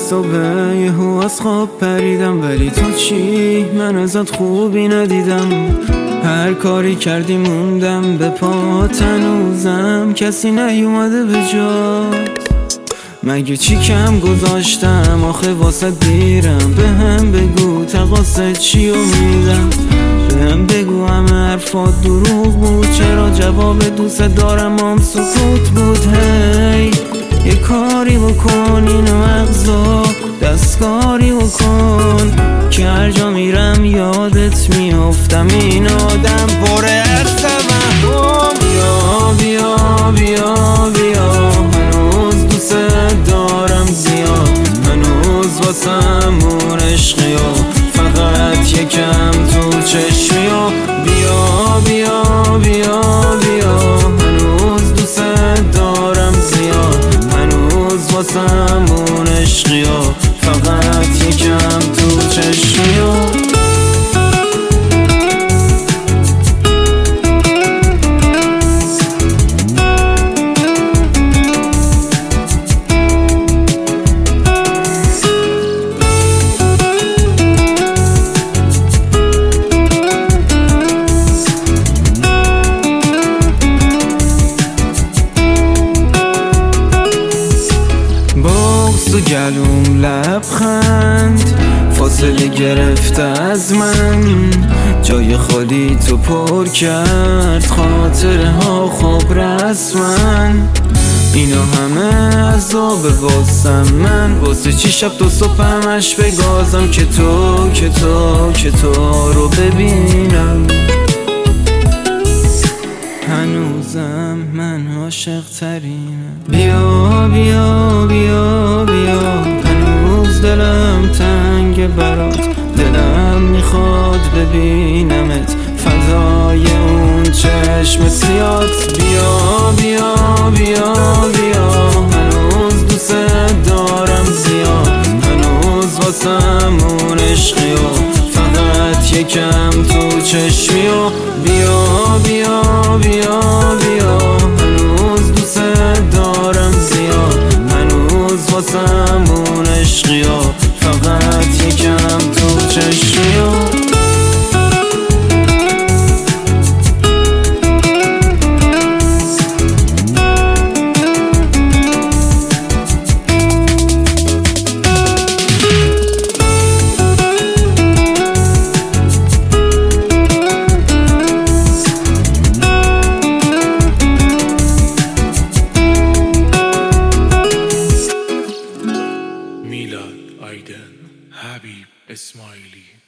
صبح یهو از خواب پریدم، ولی تو چی؟ من ازت خوبی ندیدم. هر کاری کردی موندم به پا، هنوزم کسی نیومده به جات. مگه چی کم گذاشتم آخه واسه دیرم؟ به هم بگو تقاصد چی امیدم؟ به هم بگو همه حرفات دروغ بود، چرا جواب دوست دارم هم سکوت بود؟ هی یه کاری بکن اینو مغزا دستکاری بکن که هر جا میرم یادت میافتم. این آدم پر از توهم. بیا بیا بیا بیا، هنوز دوست دارم زیاد، هنوز واسمون عشقی و فقط یکم تو چشمی و بیا بیا بیا بیا، هنوز دوست دارم زیاد، هنوز واسمون عشقی و فقط یکم تو چشمی و تو گلوم لبخند فاصله گرفته از من، جای خالی تو پر کرد خاطره ها خوب رسمن. اینا همه عذاب واسم من، واسه چی شب تو صبح همش بگازم که تو رو ببینم. هنوزم من عاشق ترینم. بیا بیا بیا بیا، هنوز دلم تنگ برات، دلم میخواد ببینمت فدای اون چشم سیات. بیا بیا بیا بیا، هنوز دوست دارم زیاد، هنوز واسمون عشقی و فقط یکم تو چشمی و بیا بیا بیا بیا، هنوز دوست دارم زیاد، هنوز واسمون عشقی و فقط یکم تو چشمی و میلاد آیدن، حبیب اسماعیلی.